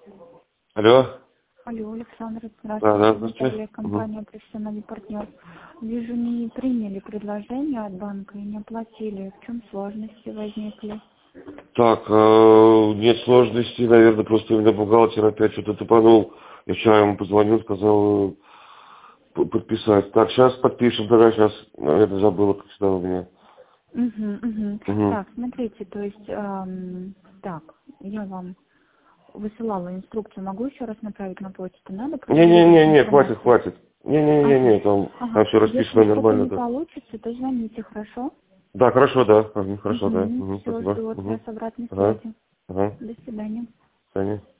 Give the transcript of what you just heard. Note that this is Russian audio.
Алло. Алло, Александр, Да, здравствуйте. здравствуйте. Наталья, компания «Профессиональный партнер». Вижу, не приняли предложение от банка и не оплатили. В чем сложности возникли? Так, нет сложностей, наверное, просто у меня бухгалтер опять что-то тупанул. Я вчера ему позвонил, сказал подписать. Так, сейчас подпишем, тогда сейчас, наверное, забыла, как всегда у меня. Угу. Так, смотрите, то есть, так, я вам высылала инструкцию, могу еще раз направить на почту? Надо проверить Не, информацию? хватит. Не, там все расписано Если что-то нормально, не да. получится, то звоните, хорошо? Да, хорошо, да. Хорошо, да. Все, Спасибо. жду от вас обратной Ага. связи. Ага. До свидания. До свидания.